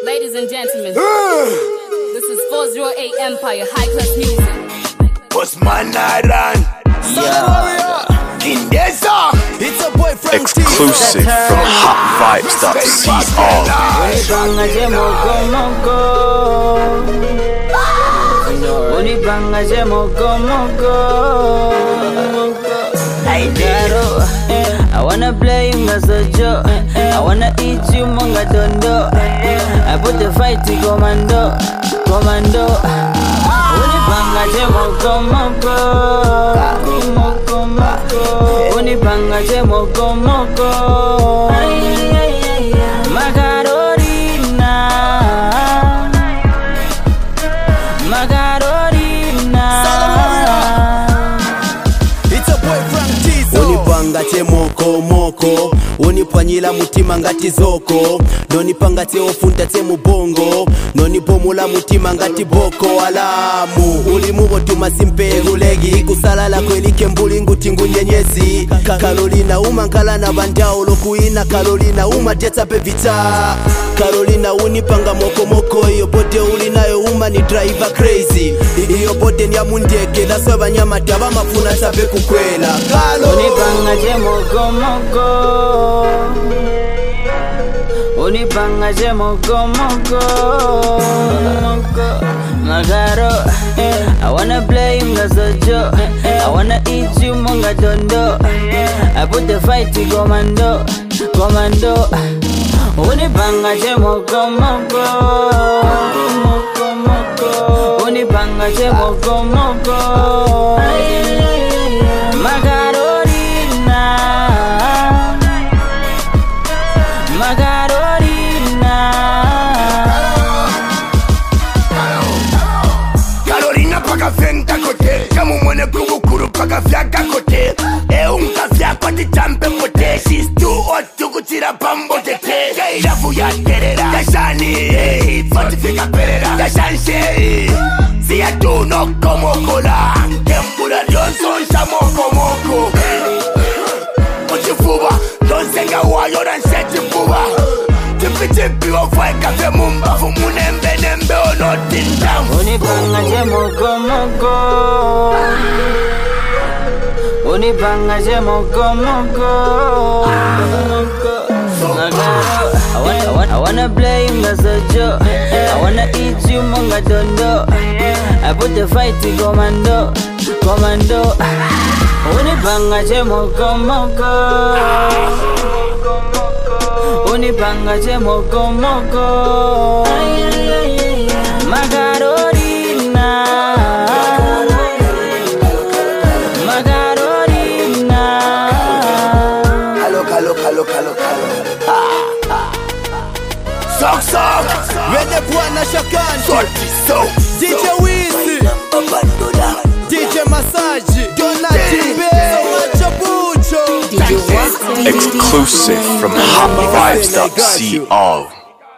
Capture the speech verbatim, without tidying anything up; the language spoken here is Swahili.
Ladies and gentlemen, this is four oh eight Empire High Class Music. Postman Naran, Yeah. in this song, It's a boy from Exclusive from hot vibes dot co. Unibanga je moko moko Unibanga je moko moko I daro I wanna play you ngasojo I wanna eat you monga dondo I put the fight to commando Commando Unibanga je moko moko Moko moko Unibanga je moko moko Macarorina Macarorina It's a boy from Tizo. Unipanga te moko moko Unipanyila mutima ngati zoko Nonipanga te ofunta te mubongo Nonipomula mutima ngati boko alamu Ulimubo tumasimpe gulegi Kusalala kwelike mbulingu tingu nyenyezi Carolina umankala na bandao Lokuina Carolina umateta pevita Carolina unipanga moko moko Iyo bote ulinayo uma ni driver crazy Iyo bote ni ya mundeke Daswa banyama taba mafuna sabe kukwela Carol Unipanga je moko moko Unipanga je moko moko Magaro I wanna play you ngasojo I wanna eat you monga dondo I put the fight to commando Commando Unipanga je moko moko Moko moko Unipanga je moko moko Macarorina Macarorina Carolina paka venta kote, kamu mwene kugukuru paka vyaka kote. E unka vyakwa titampe pote, she's too hot to kutira pambo tete. Kairafu ya terera, kashani eh, fortifika perera, kashanshe siya tu no como kola, kembura Johnson shamoko moko. Ochifuba, donsenga wayo dan seti fuba. Tipi tipi ofai kafe mumba, fumunembe nembe ono tindam. Unipanga je moko moko Unipanga je moko moko Magaro I wanna, I wanna, I wanna play you ngasojo I wanna eat you monga dondo I put the fight to commando Commando Unipanga je moko moko Unipanga je moko moko Macarorina Macarorina Kalo kalo kalo kalo kalo. Sok sok, Wede Bwana Shakandi sorti so. D J Wizzy Abandona. D J Masaji Donati Mbe Macho Bucho D J Watson. Exclusive from hot vibes dot co.